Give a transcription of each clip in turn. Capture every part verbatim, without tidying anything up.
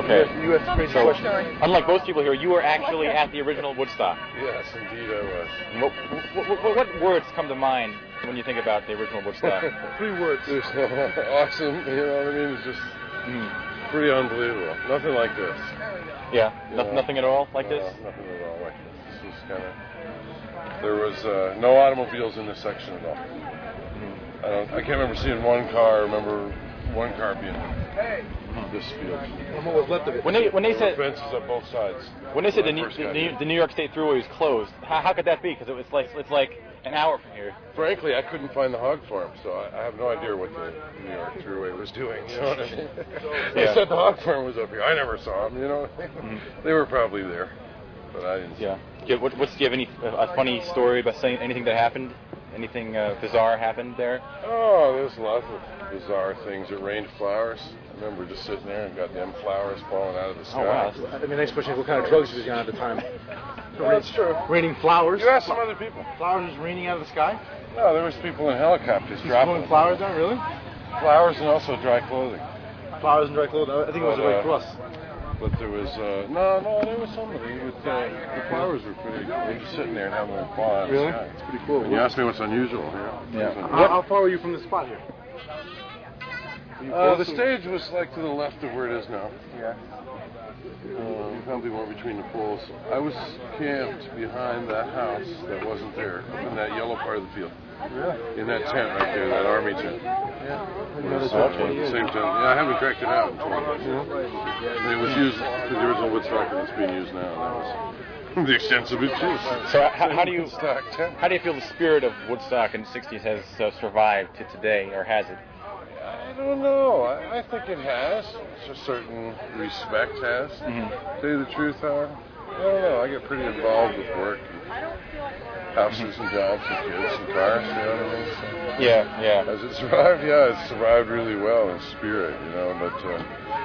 Okay. You asked a crazy So, question. unlike most people here, you were actually at the original Woodstock. Yes, indeed I was. What, what, what, what words come to mind when you think about the original Woodstock? Three words. There's awesome, you know what I mean? It's just Mm. pretty unbelievable. Nothing like this. Yeah, You no, know? nothing at all like No, this? Nothing at all like this. This was kind of... There was uh, no automobiles in this section at all. Mm. I don't. I can't remember seeing one car. I remember one car being in this field. And what was left of it? When they when they There said were fences on both sides. when they said the, When I New, first the, got New, here. the New York State Thruway was closed, how, how could that be? Because it was like it's like an hour from here. Frankly, I couldn't find the hog farm, so I, I have no idea what the New York Thruway was doing. You know what I mean? They Yeah. said the hog farm was up here. I never saw them. You know, Mhm. they were probably there, but I didn't. See Yeah. Do you, what, what's, do you have any a funny story about saying anything that happened? Anything uh, bizarre happened there? Oh, there's lots of bizarre things. It rained flowers. I remember just sitting there and got them flowers falling out of the sky. Oh wow. I mean, the next question is what kind of drugs was he on at the time? Well, that's true. Raining flowers. You asked some other people. Flowers just raining out of the sky? No, there was people in helicopters Just dropping throwing flowers down, really? flowers and also dry clothing. Flowers and dry clothing. I think it was But, the Red uh, Cross. But there was uh, no, no, there was somebody with uh, the flowers were pretty. They were just sitting there and having them fall out of the Really? sky. It's pretty cool. And you asked me what's unusual. Yeah. How, how far were you from the spot here? Uh, the stage was like to the left of where it is now. Yeah. Um, probably more between the poles. I was camped behind that house that wasn't there, in that yellow part of the field. Yeah. In that tent right there, that army tent. Yeah. It was, uh, the same tent. Yeah, I haven't cracked it out in twenty years. And it was used for the original Woodstock, and it's being used now. And that was the extent of its use. So how, how do you Woodstock tent. how do you feel the spirit of Woodstock in the sixties has uh, survived to today, or has it? I don't know. I, I think it has. It's a certain respect has. Mm-hmm. To tell you the truth, uh, I don't know. I get pretty involved with work and houses and jobs and kids and cars, you know what I mean? So, Yeah, yeah. has it survived? Yeah, it's survived really well in spirit, you know, but uh,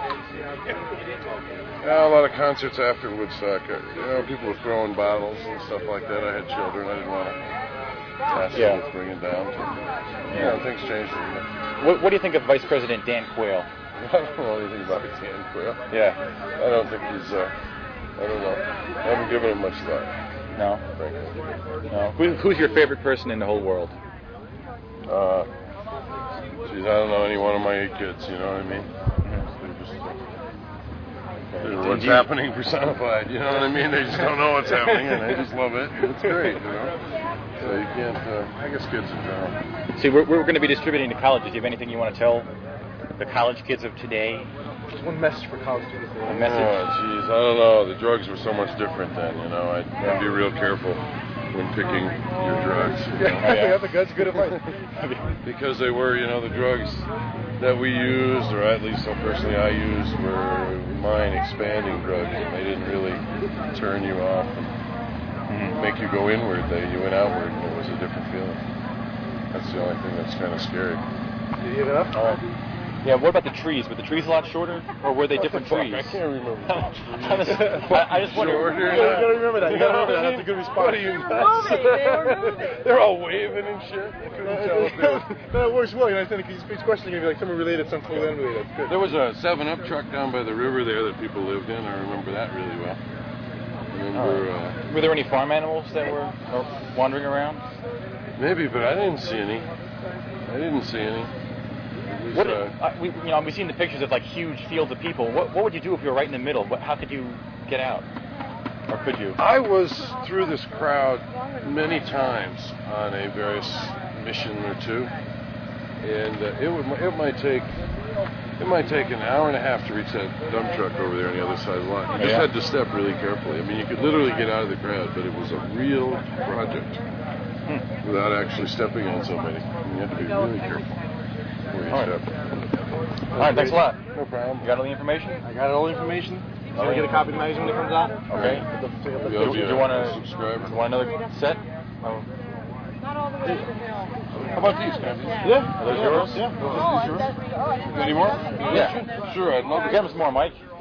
yeah, a lot of concerts after Woodstock, uh, you know, people were throwing bottles and stuff like that. I had children. I didn't want to ask Yeah. them to bring it down. To, you know, things changed a little bit. What, what do you think of Vice President Dan Quayle? I don't know anything about Dan Quayle. Yeah. I don't think he's, uh, I don't know. I haven't given him much thought, No. frankly. No. Who, who's your favorite person in the whole world? Uh, geez, I don't know any one of my eight kids, you know what I mean? They're just, uh, they're what's happening personified, you know what I mean? They just don't know what's happening and they just love it. It's great, you know? So you can't, uh, I guess kids in general. See, we're, we're going to be distributing to colleges. Do you have anything you want to tell the college kids of today? Just one message for college students. A message? Oh, geez, I don't know. The drugs were so much different then, you know? I'd, I'd be real careful when picking your drugs. You know? Yeah, that's, that's good advice. Because they were, you know, the drugs that we used, or at least so personally I used, were mind-expanding drugs. And they didn't really turn you off and make you go inward. They you went outward, and it was a different feeling. That's the only thing that's kind of scary. Did you have enough? All right. Yeah, what about the trees? Were the trees a lot shorter, or were they different Fuck, trees? I can't remember. I, was, I, I just wonder. Shorter, You gotta, you gotta remember that. You gotta remember that. That's a good response. What are you nuts? Moving, they were moving. They're all waving and shit. I couldn't tell if they were. No, it works well. You understand? Because each question is going to be like something related, something completely unrelated. That's good. There was a seven up truck down by the river there that people lived in. I remember that really well. I remember, uh, Were there any farm animals that were uh, wandering around? maybe, but I didn't see any. I didn't see any. It was, What, uh, uh, we, you know, we've seen the pictures of like huge fields of people. What, what would you do if you were right in the middle? What, how could you get out, or could you? I was through this crowd many times on a various mission or two, and uh, it would it might take it might take an hour and a half to reach that dump truck over there on the other side of the line. You just Yeah. had to step really carefully. I mean, you could literally get out of the crowd, but it was a real project Hmm. without actually stepping on somebody. I mean, you have to be really careful before you All right. step. All right, thanks a lot. No problem. You got all the information? I got all the information. So I get a copy of the magazine when it comes out. Okay. Maybe Do, I'll do be you a want to subscriber. want another set? Oh. Not all the way to the hill. How about these? Can I have these? Yeah. Are those yours? Yeah. Oh, I thought we, oh, I didn't Any more? Yeah. Sure, I'd love Give to. us more, Mike.